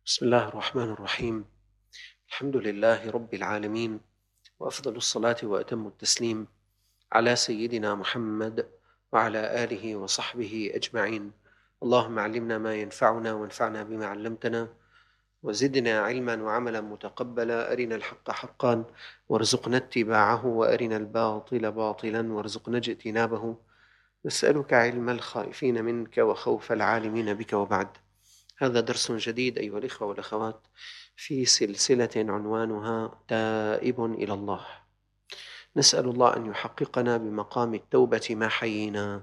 بسم الله الرحمن الرحيم. الحمد لله رب العالمين، وأفضل الصلاة وأتم التسليم على سيدنا محمد وعلى آله وصحبه أجمعين. اللهم علمنا ما ينفعنا وانفعنا بما علمتنا، وزدنا علما وعملا متقبلا. أرنا الحق حقا وارزقنا اتباعه، وأرنا الباطل باطلا وارزقنا اجتنابه. نسألك علم الخائفين منك وخوف العالمين بك، وبعد. هذا درس جديد أيها الإخوة والأخوات في سلسلة عنوانها تائب إلى الله. نسأل الله أن يحققنا بمقام التوبة ما حيينا،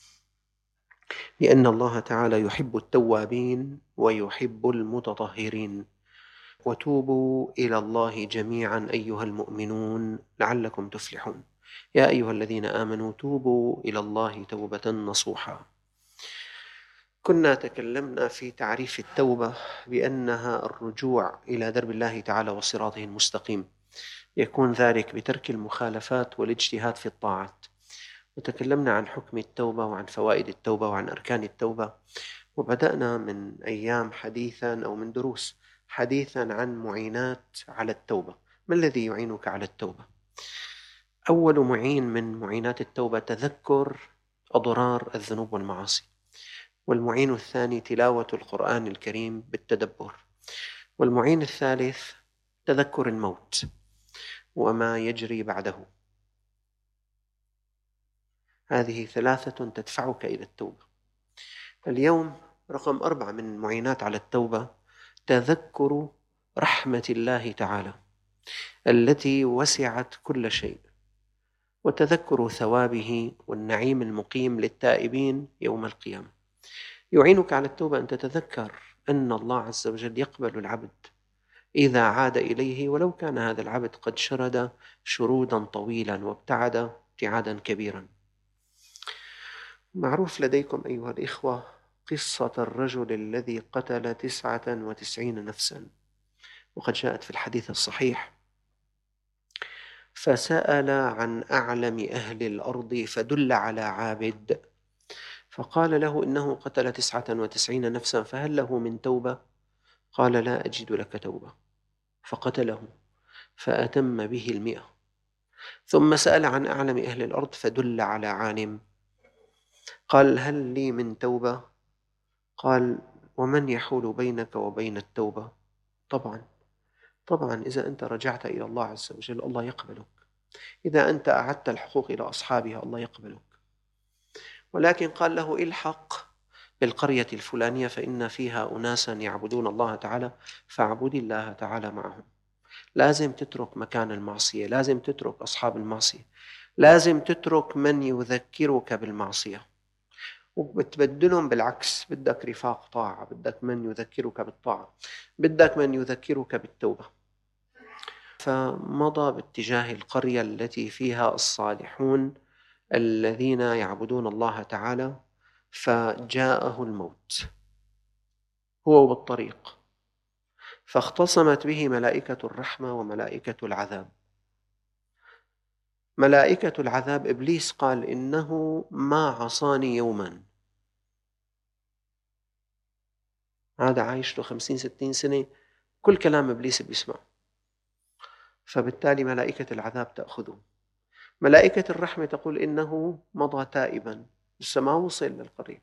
لأن الله تعالى يحب التوابين ويحب المتطهرين. وتوبوا إلى الله جميعا أيها المؤمنون لعلكم تفلحون. يا أيها الذين آمنوا توبوا إلى الله توبة نصوحا. كنا تكلمنا في تعريف التوبة بأنها الرجوع إلى درب الله تعالى وصراطه المستقيم، يكون ذلك بترك المخالفات والاجتهاد في الطاعات. وتكلمنا عن حكم التوبة وعن فوائد التوبة وعن أركان التوبة، وبدأنا من أيام حديثا أو من دروس حديثا عن معينات على التوبة. ما الذي يعينك على التوبة؟ أول معين من معينات التوبة تذكر أضرار الذنوب والمعاصي، والمعين الثاني تلاوة القرآن الكريم بالتدبر، والمعين الثالث تذكر الموت وما يجري بعده. هذه ثلاثة تدفعك إلى التوبة. اليوم رقم 4 من المعينات على التوبة تذكر رحمة الله تعالى التي وسعت كل شيء، وتذكر ثوابه والنعيم المقيم للتائبين يوم القيامة. يعينك على التوبة أن تتذكر أن الله عز وجل يقبل العبد إذا عاد إليه، ولو كان هذا العبد قد شرد شرودا طويلا وابتعد ابتعادا كبيرا. معروف لديكم أيها الإخوة قصة الرجل الذي قتل 99 نفسا، وقد جاءت في الحديث الصحيح: فسأل عن أعلم أهل الأرض فدل على عابد، فقال له إنه قتل 99 نفسا، فهل له من توبة؟ قال: لا أجد لك توبة. فقتله فأتم به 100. ثم سأل عن أعلم أهل الأرض فدل على عالم، قال: هل لي من توبة؟ قال: ومن يحول بينك وبين التوبة؟ طبعا إذا أنت رجعت إلى الله عز وجل الله يقبلك، إذا أنت أعدت الحقوق إلى أصحابها الله يقبلك. ولكن قال له: الحق بالقرية الفلانية فإن فيها أناسا يعبدون الله تعالى، فاعبد الله تعالى معهم. لازم تترك مكان المعصية، لازم تترك أصحاب المعصية، لازم تترك من يذكرك بالمعصية، وبتبدلهم بالعكس. بدك رفاق طاعة، بدك من يذكرك بالطاعة، بدك من يذكرك بالتوبة. فمضى باتجاه القرية التي فيها الصالحون الذين يعبدون الله تعالى، فجاءه الموت هو بالطريق، فاختصمت به ملائكة الرحمة وملائكة العذاب. ملائكة العذاب إبليس قال: إنه ما عصاني يوما. هذا عايش له 50-60 سنة كل كلام إبليس بيسمع، فبالتالي ملائكة العذاب تأخذه. ملائكة الرحمة تقول: إنه مضى تائبا، لسه ما وصل للقرية.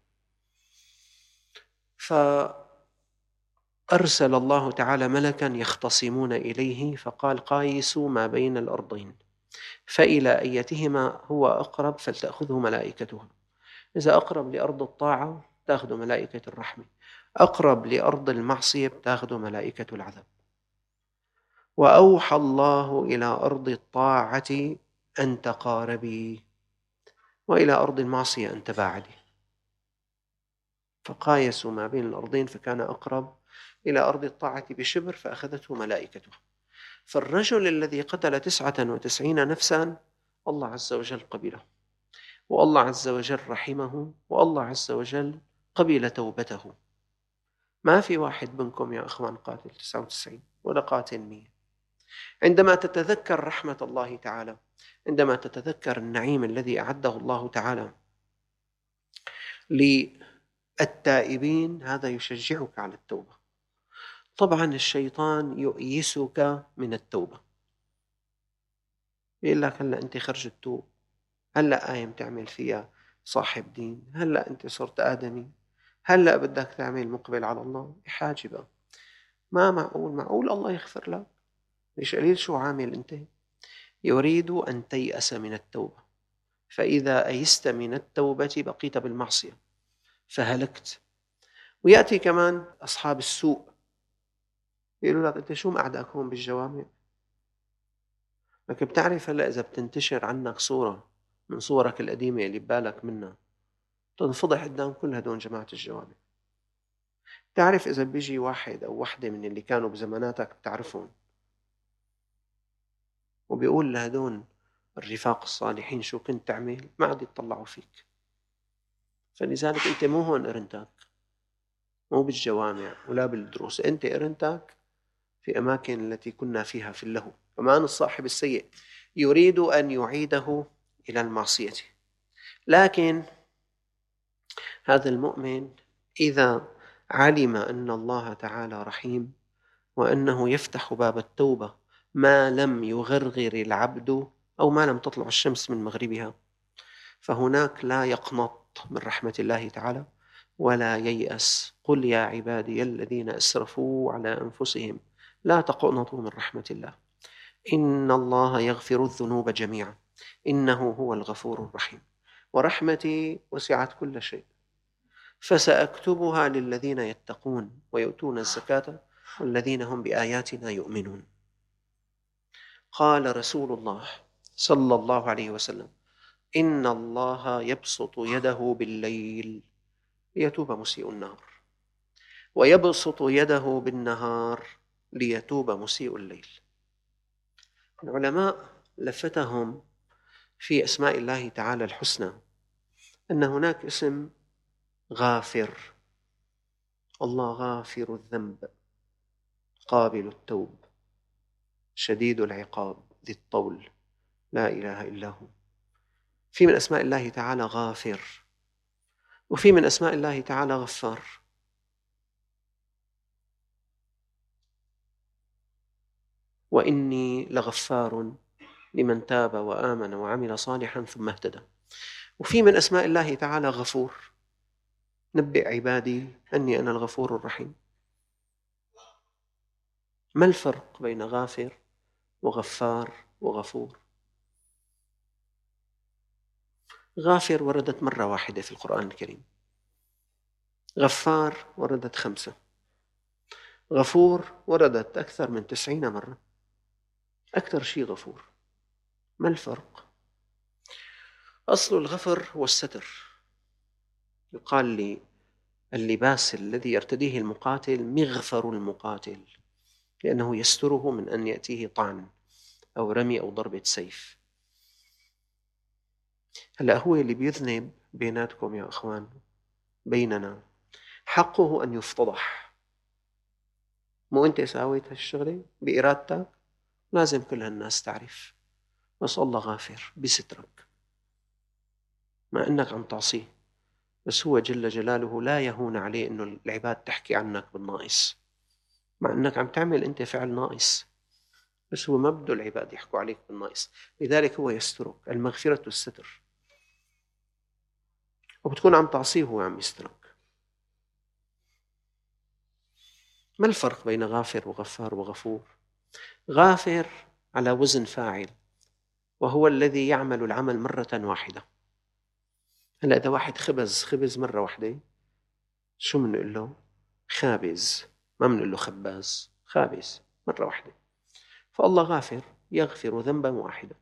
فأرسل الله تعالى ملكا يختصمون إليه، فقال: قايسوا ما بين الأرضين، فإلى أيتهما هو أقرب فلتأخذه ملائكتها. إذا أقرب لأرض الطاعة تأخذ ملائكة الرحمة، أقرب لأرض المعصية تأخذ ملائكة العذاب. وأوحى الله إلى أرض الطاعة أن تقاربي، وإلى أرض المعصية أن تباعدي. فقايسوا ما بين الأرضين، فكان أقرب إلى أرض الطاعة بشبر فأخذته ملائكته. فالرجل الذي قتل 99 نفسا الله عز وجل قبله، والله عز وجل رحمه، والله عز وجل قبل توبته. ما في واحد منكم يا أخوان قاتل 99 ولا قاتل 100. عندما تتذكر رحمة الله تعالى، عندما تتذكر النعيم الذي أعده الله تعالى للتائبين، هذا يشجعك على التوبة. طبعا الشيطان يؤيسك من التوبة، يقول لك هلأ أنت خرج التوب، هلأ قايم تعمل فيها صاحب دين، هلأ أنت صرت آدمي، هلأ بدك تعمل مقبل على الله. حاجة بقى، ما معقول الله يغفر لك؟ ليش قليل شو عامل أنت؟ يريد أن تيأس من التوبة، فإذا أيست من التوبة بقيت بالمعصية فهلكت. ويأتي كمان أصحاب السوء يقولوا لك أنت شو مقعدك هون بالجوامع؟ لكن بتعرف هلأ إذا بتنتشر عنك صورة من صورك القديمة اللي ببالك منها، تنفضح قدام كل هدول جماعة الجوامع. تعرف إذا بيجي واحد أو وحدة من اللي كانوا بزماناتك بتعرفهم وبيقول لهدول الرفاق الصالحين شو كنت تعمل، ما عاد يتطلعوا فيك. فلذلك أنت مو هون قرنتك، مو بالجوامع ولا بالدروس، أنت قرنتك في أماكن التي كنا فيها في اللهو. كمان الصاحب السيء يريد أن يعيده إلى المعصية. لكن هذا المؤمن إذا علم أن الله تعالى رحيم وأنه يفتح باب التوبة ما لم يغرغر العبد أو ما لم تطلع الشمس من مغربها، فهناك لا يقنط من رحمة الله تعالى ولا ييأس. قل يا عبادي الذين أسرفوا على أنفسهم لا تقنطوا من رحمة الله إن الله يغفر الذنوب جميعا إنه هو الغفور الرحيم ورحمتي وسعت كل شيء فسأكتبها للذين يتقون ويؤتون الزكاة والذين هم بآياتنا يؤمنون. قال رسول الله صلى الله عليه وسلم إن الله يبسط يده بالليل ليتوب مسيء النهار ويبسط يده بالنهار ليتوب مسيء الليل. العلماء لفتهم في أسماء الله تعالى الحسنى أن هناك اسم غافر، الله غافر الذنب قابل التوب شديد العقاب ذي الطول لا إله إلا هو. في من أسماء الله تعالى غافر، وفي من أسماء الله تعالى غفار. وإني لغفار لمن تاب وآمن وعمل صالحا ثم اهتدى. وفي من أسماء الله تعالى غفور، نبئ عبادي أني أنا الغفور الرحيم. ما الفرق بين غافر وغفار وغفور؟ غافر وردت مرة واحدة في القرآن الكريم، غفار وردت 5، غفور وردت أكثر من 90 مرة، أكثر شيء غفور. ما الفرق؟ أصل الغفر هو الستر. يقال لي اللباس الذي يرتديه المقاتل مغفر المقاتل، لأنه يستره من أن يأتيه طعن أو رمي أو ضربة سيف. هلأ هو اللي بيذنب بيناتكم يا أخوان، بيننا، حقه أن يفتضح. مو أنت ساويت هالشغلة بإرادتك، لازم كل هالناس تعرف، بس الله غافر بسترك مع أنك عم تعصيه. بس هو جل جلاله لا يهون عليه أنه العباد تحكي عنك بالناقص، مع أنك عم تعمل أنت فعل ناقص، بس هو ما بده العباد يحكوا عليك بالناقص، لذلك هو يسترك. المغفرة الستر، وبتكون عم تعصيه وهو عم يسترك. ما الفرق بين غافر وغفار وغفور؟ غافر على وزن فاعل، وهو الذي يعمل العمل مرة واحدة. هلأ إذا واحد خبز مرة واحدة، شو بنقول له؟ خابز، ما بنقول له خباز، خابز مرة واحدة. فالله غافر يغفر ذنبا واحدا.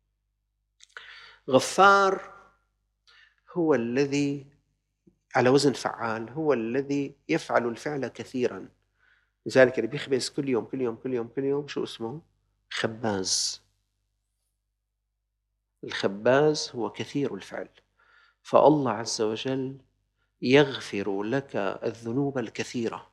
غفار هو الذي على وزن فعال، هو الذي يفعل الفعل كثيرا. لذلك اللي بيخبز كل يوم كل يوم كل يوم كل يوم شو اسمه؟ خباز. الخباز هو كثير الفعل. فالله عز وجل يغفر لك الذنوب الكثيرة.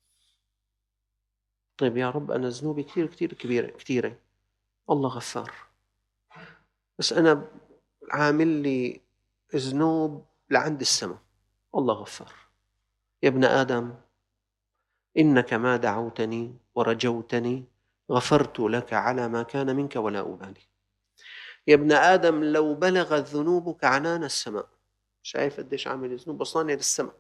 طيب يا رب أنا ذنوبي كثير كثير كثيرة. الله غفار، بس أنا عامل لي ذنوب لعند السماء. الله غفار. يا ابن آدم إنك ما دعوتني ورجوتني غفرت لك على ما كان منك ولا أبالي. يا ابن آدم لو بلغت ذنوبك عنان السماء، شايف قديش عامل ذنوب وصلني للسماء،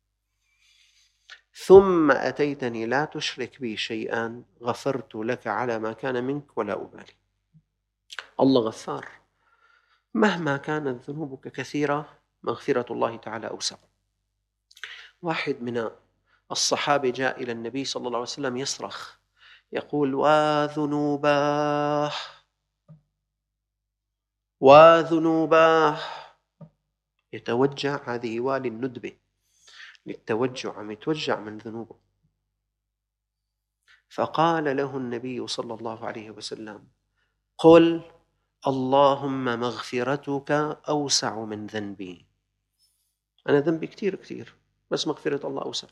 ثم أتيتني لا تشرك بي شيئا غفرت لك على ما كان منك ولا أبالي. الله غفار، مهما كانت ذنوبك كثيرة مغفرة الله تعالى أوسع. واحد من الصحابة جاء إلى النبي صلى الله عليه وسلم يصرخ يقول: وذنوباه وذنوباه، يتوجع، هذه والي الندبة للتوجع، عم يتوجع من ذنوبه. فقال له النبي صلى الله عليه وسلم: قل اللهم مغفرتك أوسع من ذنبي. أنا ذنبي كتير كتير، بس مغفرة الله أوسع.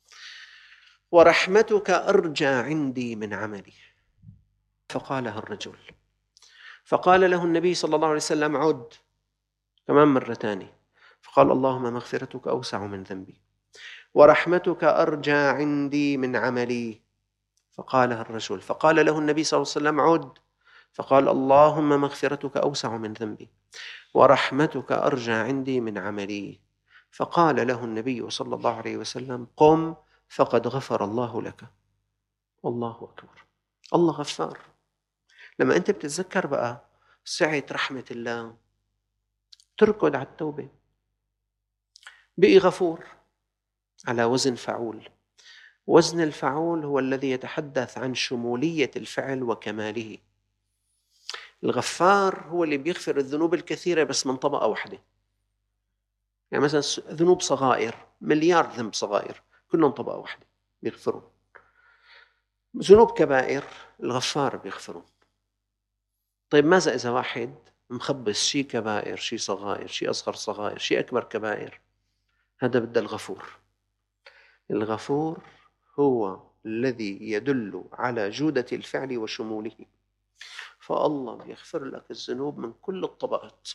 ورحمتك أرجى عندي من عملي. فقالها الرجل، فقال له النبي صلى الله عليه وسلم: عد كمان مرة ثانية. فقال: اللهم مغفرتك أوسع من ذنبي ورحمتك أرجى عندي من عملي. فقالها الرجل. فقال له النبي صلى الله عليه وسلم: عد. فقال: اللهم مغفرتك أوسع من ذنبي ورحمتك أرجى عندي من عملي. فقال له النبي صلى الله عليه وسلم: قم فقد غفر الله لك. الله أكبر، الله غفار. لما أنت بتتذكر بقى سعة رحمة الله تركض على التوبة، بقي غفور على وزن فعول. وزن الفعول هو الذي يتحدث عن شمولية الفعل وكماله. الغفار هو اللي بيغفر الذنوب الكثيرة بس من طبقة واحدة. يعني مثلا ذنوب صغائر، مليار ذنب صغائر كلهم طبقة واحدة بيغفروا. ذنوب كبائر الغفار بيغفروا. طيب ماذا إذا واحد مخبص شيء كبائر، شيء صغائر، شيء أصغر صغائر، شيء أكبر كبائر؟ هذا بدأ الغفور. الغفور هو الذي يدل على جودة الفعل وشموله. فالله بيغفر لك الذنوب من كل الطبقات.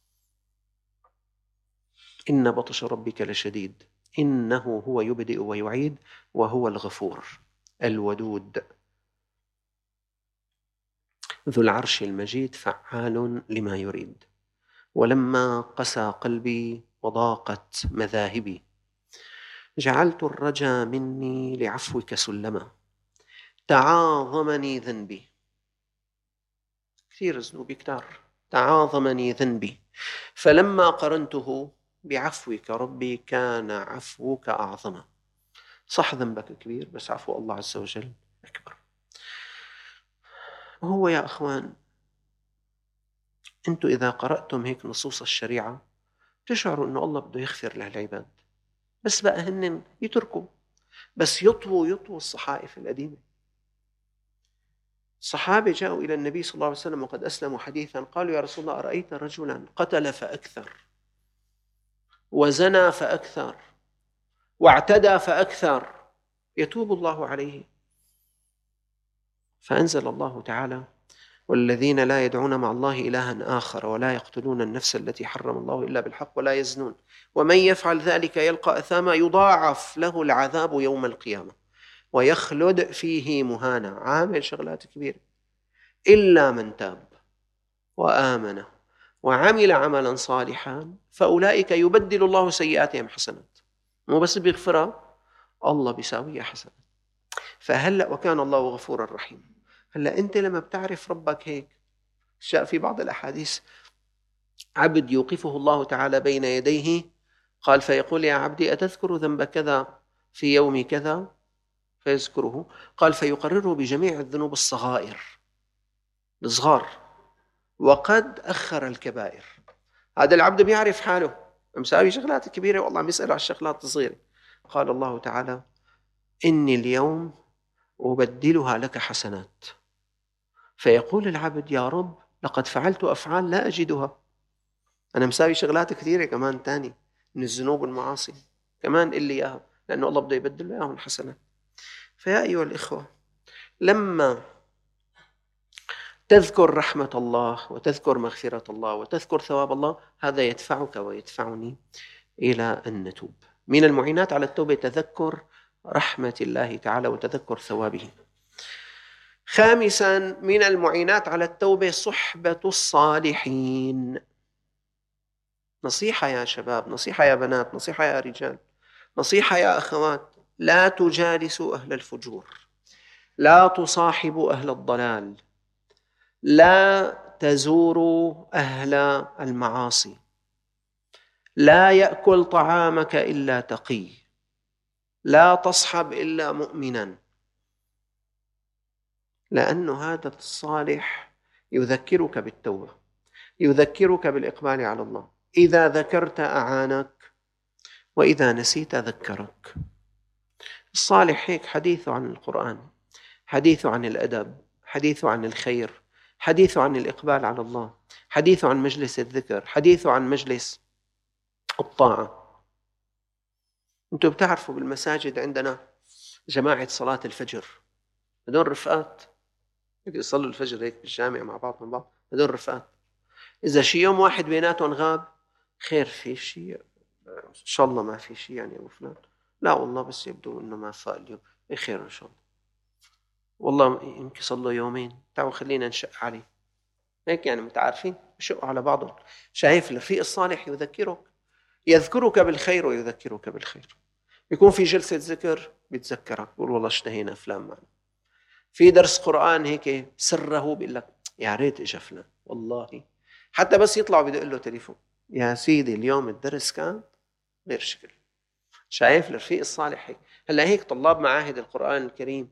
إن بطش ربك لشديد إنه هو يبدئ ويعيد وهو الغفور الودود ذو العرش المجيد فعال لما يريد. ولما قسى قلبي وضاقت مذاهبي جعلت الرجا مني لعفوك سلما. تعاظمني ذنبي، كثير ذنوبي كتار، تعاظمني ذنبي فلما قرنته بعفوك ربي كان عفوك أعظما. صح ذنبك كبير بس عفو الله عز وجل أكبر. وهو يا أخوان أنتم إذا قرأتم هيك نصوص الشريعة تشعروا أنه الله بده يغفر للعباد، بس بقى هن يتركوا، بس يطووا الصحائف القديمة. الصحابة جاءوا إلى النبي صلى الله عليه وسلم وقد أسلموا حديثا، قالوا: يا رسول الله أرأيت رجلا قتل فأكثر وزنى فأكثر واعتدى فأكثر يتوب الله عليه؟ فأنزل الله تعالى: والذين لا يدعون مع الله إلها آخر ولا يقتلون النفس التي حرم الله إلا بالحق ولا يزنون ومن يفعل ذلك يلقى أثاما يضاعف له العذاب يوم القيامة ويخلد فيه مهانا. عامل شغلات كبيرة. إلا من تاب وآمن وعمل عملا صالحا فأولئك يبدل الله سيئاتهم حسنات. مو بس بيغفرها، الله بيساويها حسنات. فهلأ وكان الله غفورا رحيما. هلأ أنت لما بتعرف ربك هيك، جاء في بعض الأحاديث عبد يوقفه الله تعالى بين يديه قال فيقول: يا عبدي أتذكر ذنب كذا في يوم كذا؟ فيذكره. قال فيقرره بجميع الذنوب الصغائر الصغار وقد أخر الكبائر. هذا العبد بيعرف حاله مساوي شغلات كبيرة والله عم يسأله على الشغلات الصغيرة. قال الله تعالى: إني اليوم أبدلها لك حسنات. فيقول العبد: يا رب لقد فعلت أفعال لا أجدها، أنا مساوي شغلات كثيرة كمان تاني من الذنوب والمعاصي، كمان اللي إياها، لأنه الله بده يبدل إياهم حسنات. فيا أيها الإخوة، لما تذكر رحمة الله وتذكر مغفرة الله وتذكر ثواب الله، هذا يدفعك ويدفعني إلى أن نتوب. من المعينات على التوبة تذكر رحمة الله تعالى وتذكر ثوابه. خامسا من المعينات على التوبة صحبة الصالحين. نصيحة يا شباب، نصيحة يا بنات، نصيحة يا رجال، نصيحة يا أخوات: لا تجالسوا أهل الفجور، لا تصاحبوا أهل الضلال، لا تزوروا أهل المعاصي، لا يأكل طعامك إلا تقي، لا تصحب إلا مؤمنا، لأن هذا الصالح يذكرك بالتوبة، يذكرك بالإقبال على الله. إذا ذكرت أعانك، وإذا نسيت ذكرك. الصالح هيك حديثه عن القرآن، حديثه عن الأدب، حديثه عن الخير، حديثه عن الإقبال على الله، حديثه عن مجلس الذكر، حديثه عن مجلس الطاعة. أنتم بتعرفوا بالمساجد عندنا جماعة صلاة الفجر، هدول رفقات اللي يصلوا الفجر هيك بالجامع مع بعض من بعض، هدول رفقات. إذا شي يوم واحد بيناتهم غاب، خير في شيء؟ إن شاء الله ما في شيء يعني أبو فلان. لا والله بس يبدو إنه ما فاق اليوم. خير إن شاء الله. والله يمكن صار له يومين، تعالوا خلينا نشق عليه. هيك يعني متعارفين، بشقوا على بعضهم. شايف الرفيق الصالح يذكرك بالخير ويذكرك بالخير. يكون في جلسة ذكر بيتذكرك، يقول والله اشتهينا فلان معنا. في درس قرآن هيك سره بيقول لك يا ريت اجى فلان، والله حتى بس يطلع بدق له تليفون: يا سيدي اليوم الدرس كان غير شكل. شايف الرفيق الصالح هيك. هلا هيك طلاب معاهد القرآن الكريم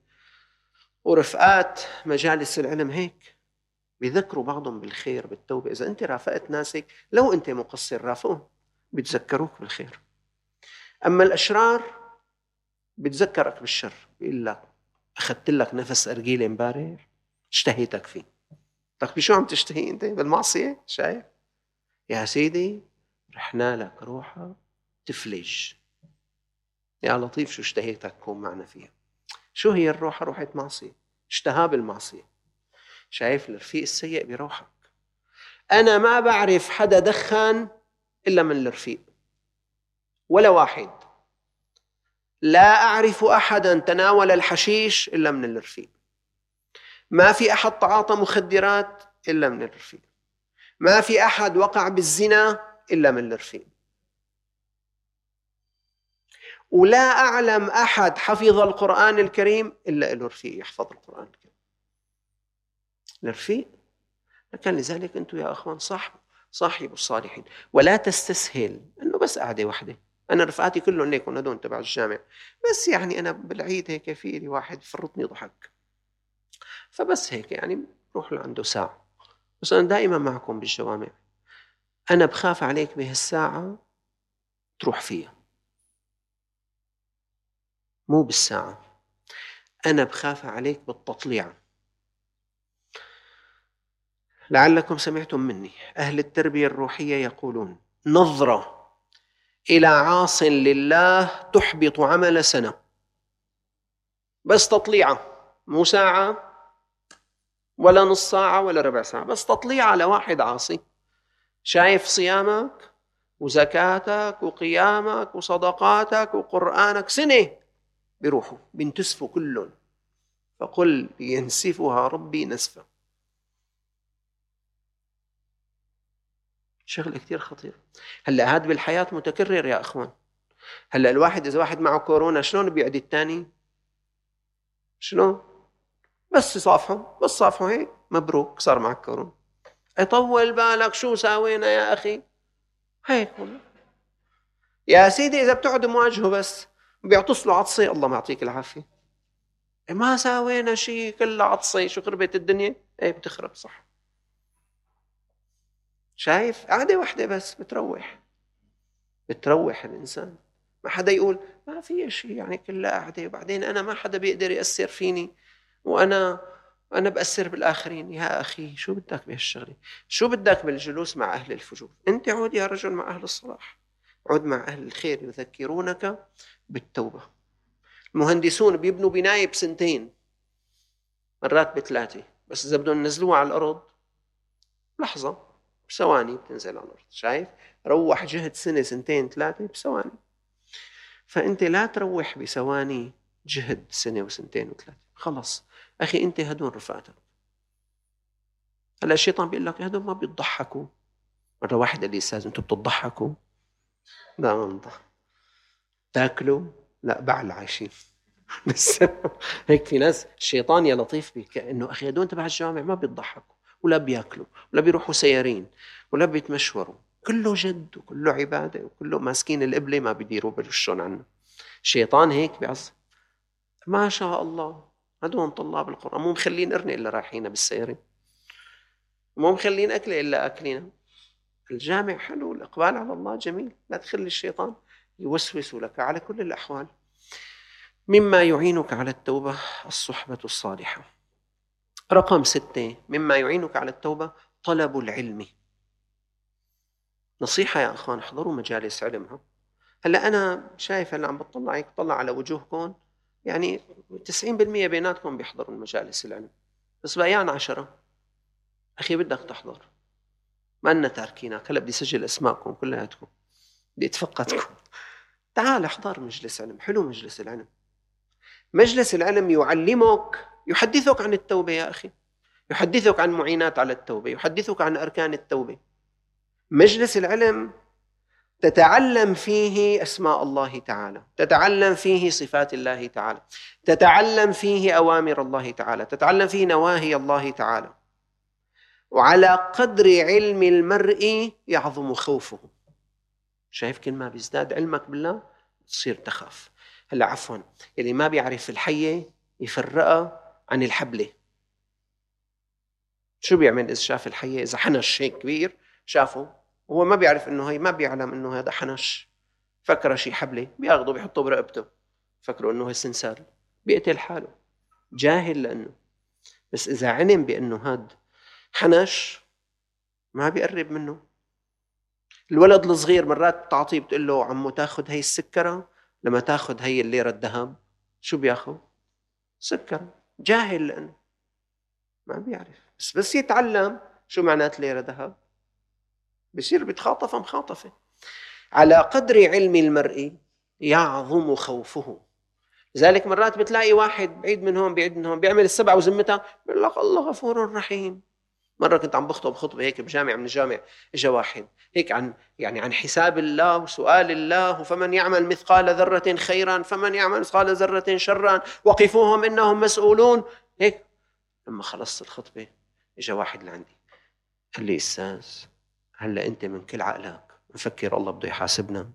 ورفقات مجالس العلم هيك بيذكروا بعضهم بالخير بالتوبة. إذا أنت رافقت ناسك، لو أنت مقصر رافقهم، بيتذكروك بالخير. أما الأشرار بيتذكرك بالشر، بيقول لك أخذت لك نفس أرجيلة امبارح اشتهيتك فيه. طيب بشو عم تشتهي أنت؟ بالمعصية؟ شايف؟ يا سيدي رحنا لك روحة تفلج، يا لطيف شو اشتهيتك كون معنا فيها. شو هي الروحة؟ روحة معصية، اشتهى بالمعصية. شايف الرفيق السيء بروحك. أنا ما بعرف حدا دخن إلا من الرفيق، ولا واحد. لا أعرف أحدا تناول الحشيش إلا من الرفيق. ما في أحد تعاطى مخدرات إلا من الرفيق. ما في أحد وقع بالزنا إلا من الرفيق. ولا أعلم أحد حفظ القرآن الكريم إلا له رفيق يحفظ القرآن الكريم. الرفيق. لكن لذلك أنتم يا أخوان صاحبوا الصالحين، ولا تستسهل أنه بس قاعدة واحدة. أنا رفقاتي كلهم هيك هدول تبع الجامع، بس يعني أنا بالعيد هيك في لي واحد فرطني ضحك، فبس هيك يعني روح لعنده ساعة. بس أنا دائما معكم بالجوامع. أنا بخاف عليك بهالساعة تروح فيها، مو بالساعة. أنا بخاف عليك بالتطليعة. لعلكم سمعتم مني أهل التربية الروحية يقولون: نظرة إلى عاص لله تحبط عمل سنة. بس تطليعة، مو ساعة ولا نص ساعة ولا ربع ساعة، بس تطليعة لواحد عاصي. شايف صيامك وزكاتك وقيامك وصدقاتك وقرآنك سنة بيروحوا بينتسفوا كلهم، فقل ينسفها ربي نسفا. شغل كتير خطير. هلأ هاد بالحياة متكرر يا أخوان. هلأ الواحد إذا واحد معه كورونا شلون بيعدي الثاني؟ شلون؟ بس صافحه هيك مبروك صار معك كورونا. طول بالك شو ساوينا يا أخي؟ هيك والله. يا سيدي إذا بتقعد مواجهه بس بيعطس له عطسة الله ما يعطيك العافية، ما ساوينا شيء كله عطسة، شو خربت الدنيا؟ ايه بتخرب صح. شايف قعدة واحدة بس بتروح الإنسان. ما حدا يقول ما في شيء يعني كلها قعدة، وبعدين أنا ما حدا بيقدر يأثر فيني، وأنا بأثر بالآخرين. يا أخي شو بدك بهالشغلة؟ شو بدك بالجلوس مع أهل الفجور؟ أنت عود يا رجل مع أهل الصلاح، عود مع أهل الخير يذكرونك بالتوبة. المهندسون بيبنوا بناية بسنتين، مرات ب3، بس إذا بدهم ينزلوها على الأرض لحظة، بثواني بتنزل على الأرض. شايف؟ روح جهد سنة 2 3 بثواني. فأنت لا تروح بثواني جهد سنة وسنتين وثلاثة، خلص أخي أنت هدول رفقاتك. هلا الشيطان بيقول لك هدول ما بيضحكوا. مرة واحد قال لي أستاذ أنتوا بتضحكوا؟ لا ما بنضحك. تاكلوا؟ لا بعل عايشين. بس هيك في ناس الشيطان يا لطيف بك إنه أخي هدول تبع الجامع ما بيضحكوا ولا بياكلوا ولا بيروحوا سيارين ولا بيتمشوروا، كله جد وكله عبادة وكله ماسكين القبلة ما بيديروا بوشهم عنه. الشيطان هيك بيعصب. ما شاء الله هدول طلاب القرآن مو مخلين قرنة إلا رايحين بالسيارة، مو مخلين أكلة إلا أكلنا. الجامع حلو، الإقبال على الله جميل، لا تخلي الشيطان يوسوس لك على كل الأحوال. مما يعينك على التوبة الصحبة الصالحة. رقم 6 مما يعينك على التوبة طلب العلم. نصيحة يا أخوان، احضروا مجالس علمها. هلأ أنا شايف هلأ عم بطلع على وجوهكم، يعني 90% بيناتكم بيحضروا المجالس العلم، بس بقيان 10. أخي بدك تحضر، ما لنا تاركينك. هلأ بدي سجل أسماءكم كلياتكم، بدي أتفقدكم. تعال احضر مجلس علم، حلو مجلس العلم. مجلس العلم يعلمك، يحدثك عن التوبة يا أخي، يحدثك عن معينات على التوبة، يحدثك عن أركان التوبة. مجلس العلم تتعلم فيه أسماء الله تعالى، تتعلم فيه صفات الله تعالى، تتعلم فيه أوامر الله تعالى، تتعلم فيه نواهي الله تعالى. وعلى قدر علم المرء يعظم خوفه. شايف كل ما بيزداد علمك بالله تصير تخاف. هلا عفوا، اللي ما بيعرف الحية يفرقها عن الحبلة. شو بيعمل إذا شاف الحية؟ إذا حنش هيك كبير شافه، هو ما بيعرف إنه هي، ما بيعلم إنه هذا حنش، فكر شيء حبلة، بياخده بيحطه برقبته، فكروا إنه هي سنسال، بيقتل حاله، جاهل لأنه. بس إذا علم بأنه هاد حنش ما بيقرب منه. الولد الصغير مرات تعطيه بتقول له عمو تاخذ هي السكرة، لما تاخذ هي الليرة الذهب شو بياخذ؟ سكرة. جاهل لأنه ما بيعرف، بس يتعلم شو معنات ليرة ذهب بصير بيتخاطف مخاطفة. على قدر علم المرء يعظم خوفه. لذلك مرات بتلاقي واحد بعيد من هون بعيد من هون بيعمل السبع وزمتها بيقول لك الله غفور رحيم. مرة كنت عم بخطب خطبة هيك بجامع من الجامع، اجى واحد هيك عن حساب الله وسؤال الله، فمن يعمل مثقال ذرة خيرا فمن يعمل مثقال ذرة شرا وقفوهم إنهم مسؤولون. هيك لما خلصت الخطبة اجى واحد لعندي قال لي أستاذ هلا أنت من كل عقلك مفكر الله بده يحاسبنا؟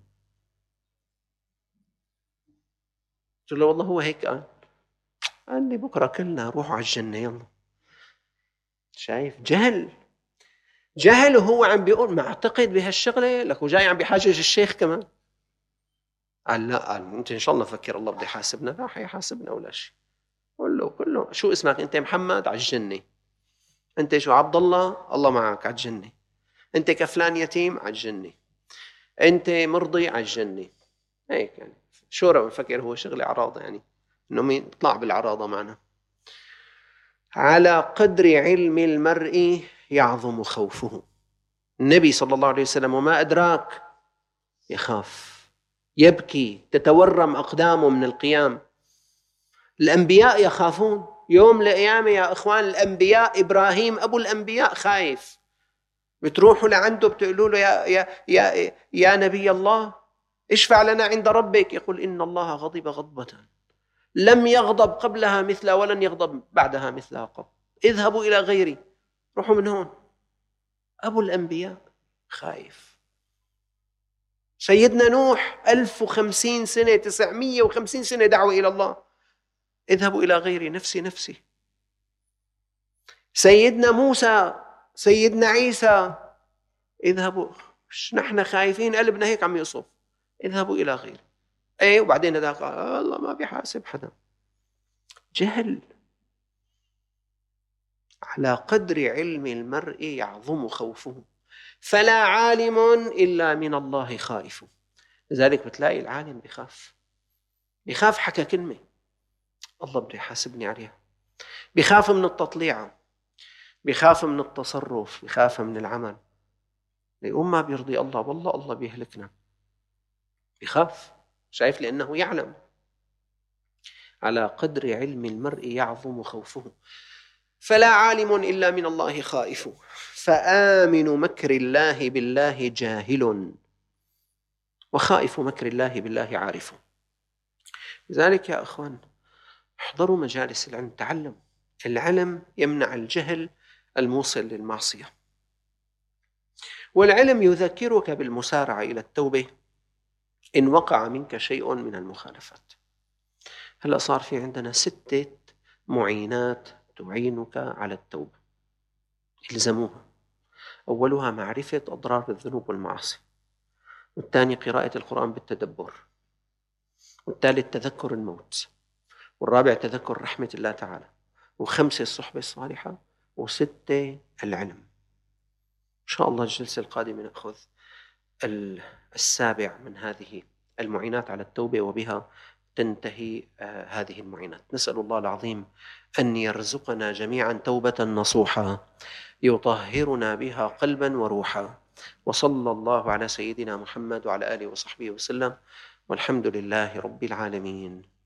قلت له والله هو هيك قال لي بكرة كلنا روحوا على الجنة يلا. شايف جهل وهو عم بيقول معتقد بهالشغلة لك، وجاي عم بيحاجج الشيخ كمان. قال لا، قال انت ان شاء الله فكر الله بده يحاسبنا. لا حيحاسبنا ولا شيء. قل له كله شو اسمك انت؟ محمد، على الجنة. انت شو عبد الله؟ الله معك على الجنة. انت كفلان يتيم على الجنة. انت مرضي على الجنة. هيك يعني شو بفكر هو شغلة عراضة، يعني انه مين يطلع بالعراضة معنا. على قدر علم المرء يعظم خوفه. النبي صلى الله عليه وسلم وما أدراك يخاف، يبكي، تتورم أقدامه من القيام. الأنبياء يخافون يوم القيامة يا إخوان. الأنبياء إبراهيم أبو الأنبياء خايف، بتروحوا لعنده بتقولوا له يا نبي الله اشفع لنا عند ربك، يقول إن الله غضب غضبة لم يغضب قبلها مثلها ولن يغضب بعدها مثلها قط، اذهبوا إلى غيري، روحوا من هون. أبو الأنبياء خايف. سيدنا نوح 1050 سنة 950 سنة دعوة إلى الله، اذهبوا إلى غيري نفسي نفسي. سيدنا موسى، سيدنا عيسى، اذهبوا، نحن خايفين قلبنا هيك عم يصف، اذهبوا إلى غيري. ايه وبعدين هذا قال الله ما بيحاسب حدا. جهل. على قدر علم المرء يعظم خوفه، فلا عالم إلا من الله خائف. لذلك بتلاقي العالم بيخاف حكى كلمة الله بده يحاسبني عليها، بيخاف من التطليعة، بيخاف من التصرف، بيخاف من العمل، يقوم ما بيرضي الله والله الله بيهلكنا، بيخاف. شايف؟ لأنه يعلم. على قدر علم المرء يعظم خوفه، فلا عالم إلا من الله خائف، فآمن مكر الله بالله جاهل، وخائف مكر الله بالله عارف. لذلك يا أخوان، احضروا مجالس العلم، تعلموا. العلم يمنع الجهل الموصل للمعصية، والعلم يذكرك بالمسارعة إلى التوبة إن وقع منك شيء من المخالفات. هلأ صار في عندنا 6 معينات تعينك على التوبة، الزموها. أولها معرفة أضرار الذنوب والمعاصي، والثاني قراءة القرآن بالتدبر، والثالث تذكر الموت، والرابع تذكر رحمة الله تعالى، و5 الصحبة الصالحة، و6 العلم. إن شاء الله الجلسة القادمة نأخذ 7 من هذه المعينات على التوبة، وبها تنتهي هذه المعينات. نسأل الله العظيم أن يرزقنا جميعا توبة نصوحة يطهرنا بها قلبا وروحا. وصلى الله على سيدنا محمد وعلى آله وصحبه وسلم، والحمد لله رب العالمين.